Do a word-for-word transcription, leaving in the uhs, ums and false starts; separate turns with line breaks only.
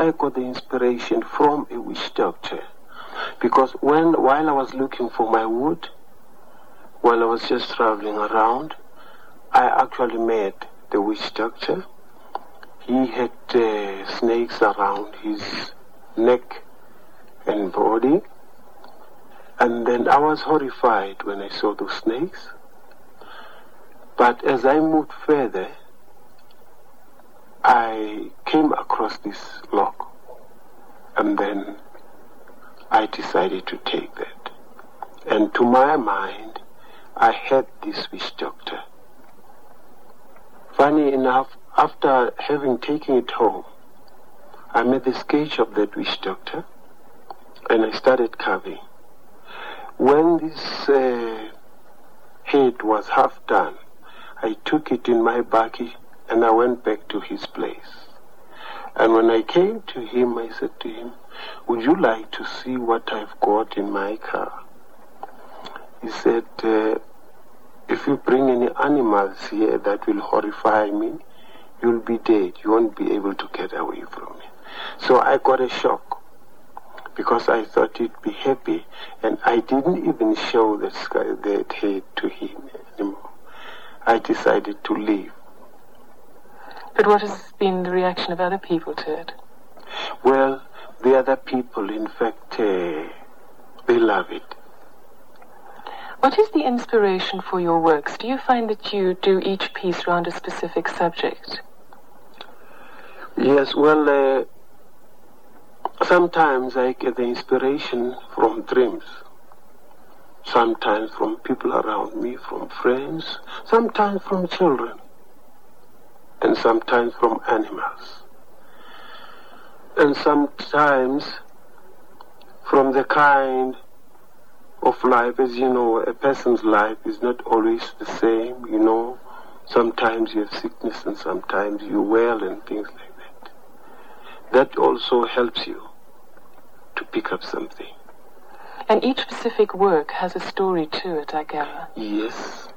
I got the inspiration from a witch doctor. Because when while I was looking for my wood, while I was just traveling around, I actually met the witch doctor. He had uh, snakes around his neck and body. And then I was horrified when I saw those snakes. But as I moved further, I came across this log. And then I decided to take that. And to my mind, I had this witch doctor. Funny enough, after having taken it home, I made the sketch of that witch doctor and I started carving. When this uh, head was half done, I took it in my bakkie and I went back to his place. And when I came to him, I said to him, would you like to see what I've got in my car? He said, uh, if you bring any animals here that will horrify me, you'll be dead. You won't be able to get away from me. So I got a shock because I thought he'd be happy, and I didn't even show that, sky, that head to him anymore. I decided to leave.
But what has been the reaction of other people to it?
Well, the other people, in fact, uh, they love it.
What is the inspiration for your works? Do you find that you do each piece around a specific subject?
Yes, well, uh, sometimes I get the inspiration from dreams. Sometimes from people around me, from friends. Sometimes from children. And sometimes from animals. And sometimes from the kind of life, as you know, a person's life is not always the same, you know. Sometimes you have sickness and sometimes you're well and things like that. That also helps you to pick up something.
And each specific work has a story to it, I gather.
Yes.